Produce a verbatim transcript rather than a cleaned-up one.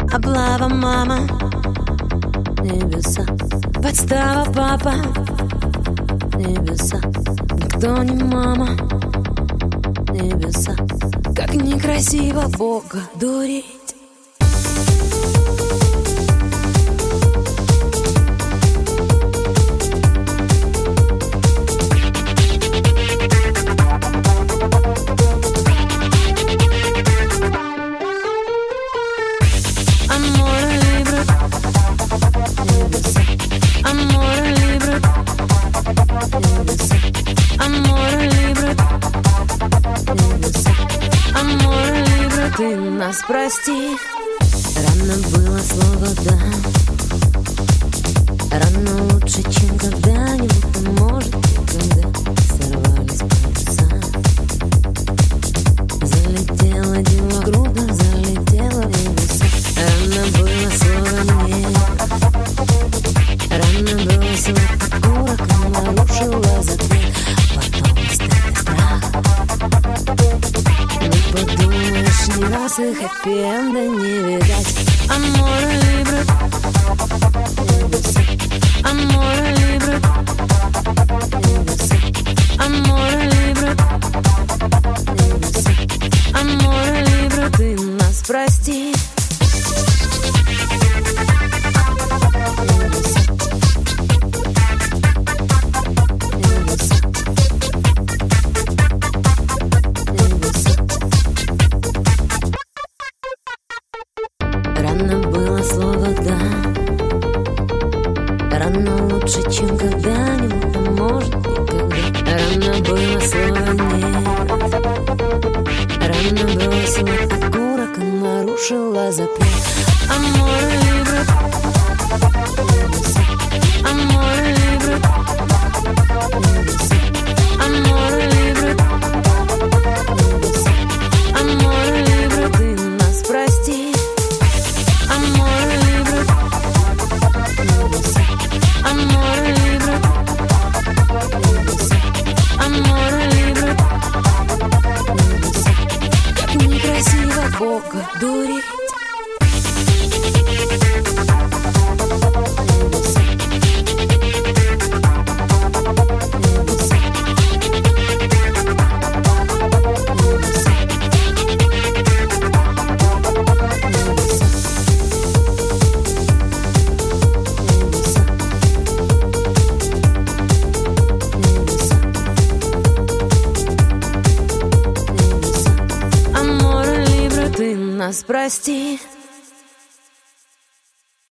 Облава, мама, небеса. Подстава, папа, небеса. Никто не мама, небеса. Как некрасиво Бога дурить. Аморе либре, небеса. Аморе либре, небеса. Аморе либре, небеса. Аморе либре, ты нас прости. Рано было слово «да». Рано лучше, чем когда-нибудь, а может никогда. Сорвались паруса. Залетела дела грудо, залетела в небеса. Рано было слово «нет». Рано было слово «курок», нарушила запрет. Потом остался страх. Не подумаешь, ни раз и хэппи-энда не видать. Аморе либре, небеса. Аморе либре, небеса. Аморе либре, небеса. Аморе либре, ты нас прости. Рано было слово «да». Рано лучше, чем когда-нибудь, а может никогда. Рано было слово «нет». Рано бросила окурок и нарушила запрет. Аморе либре, небеса. Аморе либре, небеса. Аморе либре, небеса. Аморе либре, ты нас прости. Аморе либре, небеса. Аморе либре, небеса. Аморе либре, небеса. Как некрасиво Бога дурить. Нас прости.